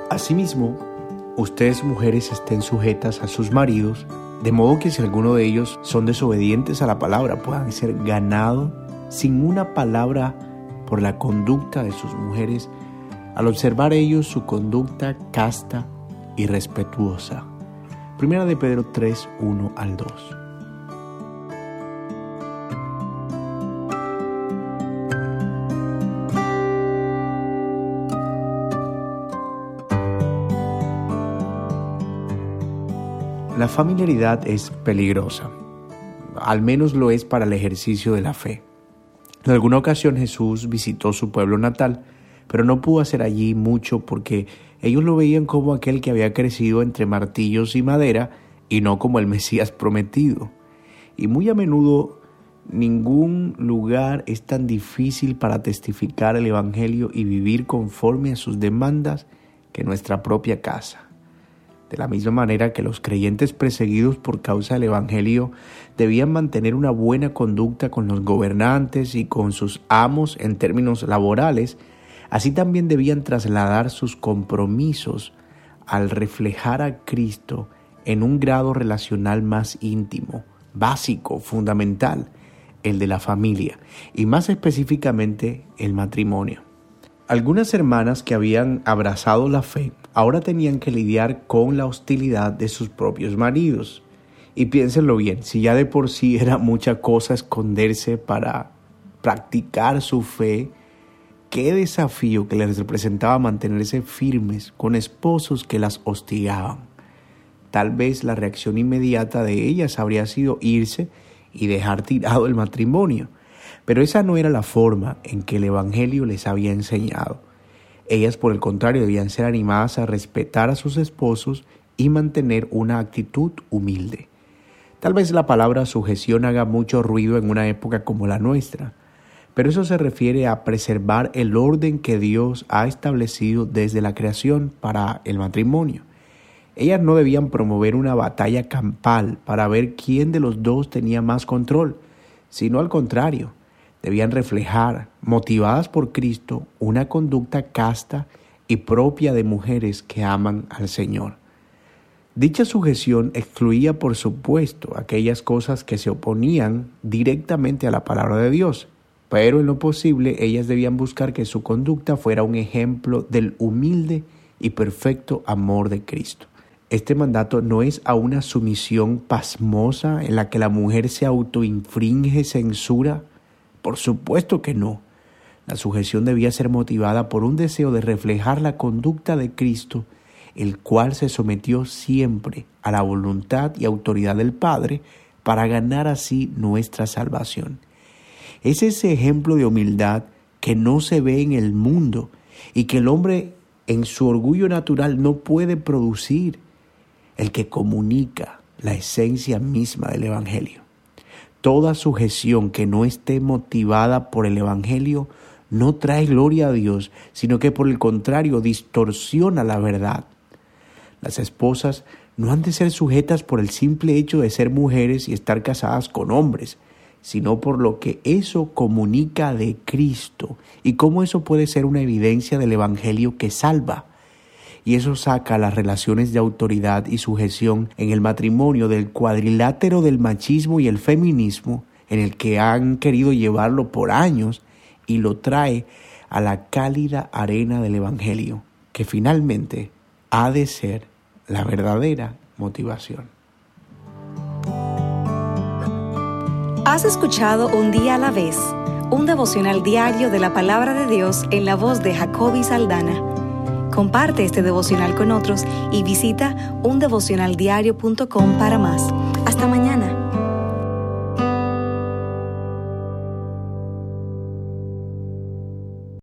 Asimismo, ustedes mujeres estén sujetas a sus maridos, de modo que si alguno de ellos son desobedientes a la palabra, puedan ser ganados sin una palabra por la conducta de sus mujeres, al observar ellos su conducta casta y respetuosa. Primera de Pedro 3, 1 al 2. La familiaridad es peligrosa, al menos lo es para el ejercicio de la fe. En alguna ocasión Jesús visitó su pueblo natal, pero no pudo hacer allí mucho porque ellos lo veían como aquel que había crecido entre martillos y madera y no como el Mesías prometido. Y muy a menudo ningún lugar es tan difícil para testificar el Evangelio y vivir conforme a sus demandas que nuestra propia casa. De la misma manera que los creyentes perseguidos por causa del Evangelio debían mantener una buena conducta con los gobernantes y con sus amos en términos laborales, así también debían trasladar sus compromisos al reflejar a Cristo en un grado relacional más íntimo, básico, fundamental, el de la familia, y más específicamente el matrimonio. Algunas hermanas que habían abrazado la fe ahora tenían que lidiar con la hostilidad de sus propios maridos. Y piénsenlo bien, si ya de por sí era mucha cosa esconderse para practicar su fe, qué desafío que les representaba mantenerse firmes con esposos que las hostigaban. Tal vez la reacción inmediata de ellas habría sido irse y dejar tirado el matrimonio. Pero esa no era la forma en que el Evangelio les había enseñado. Ellas, por el contrario, debían ser animadas a respetar a sus esposos y mantener una actitud humilde. Tal vez la palabra sujeción haga mucho ruido en una época como la nuestra, pero eso se refiere a preservar el orden que Dios ha establecido desde la creación para el matrimonio. Ellas no debían promover una batalla campal para ver quién de los dos tenía más control, sino al contrario. Debían reflejar, motivadas por Cristo, una conducta casta y propia de mujeres que aman al Señor. Dicha sujeción excluía, por supuesto, aquellas cosas que se oponían directamente a la palabra de Dios, pero en lo posible ellas debían buscar que su conducta fuera un ejemplo del humilde y perfecto amor de Cristo. Este mandato no es a una sumisión pasmosa en la que la mujer se autoinfringe censura. Por supuesto que no. La sujeción debía ser motivada por un deseo de reflejar la conducta de Cristo, el cual se sometió siempre a la voluntad y autoridad del Padre para ganar así nuestra salvación. Es ese ejemplo de humildad que no se ve en el mundo y que el hombre en su orgullo natural no puede producir, el que comunica la esencia misma del Evangelio. Toda sujeción que no esté motivada por el Evangelio no trae gloria a Dios, sino que por el contrario distorsiona la verdad. Las esposas no han de ser sujetas por el simple hecho de ser mujeres y estar casadas con hombres, sino por lo que eso comunica de Cristo y cómo eso puede ser una evidencia del Evangelio que salva. Y eso saca las relaciones de autoridad y sujeción en el matrimonio del cuadrilátero del machismo y el feminismo, en el que han querido llevarlo por años, y lo trae a la cálida arena del Evangelio, que finalmente ha de ser la verdadera motivación. Has escuchado Un Día a la Vez, un devocional diario de la Palabra de Dios en la voz de Jacoby Saldaña. Comparte este devocional con otros y visita undevocionaldiario.com para más. Hasta mañana.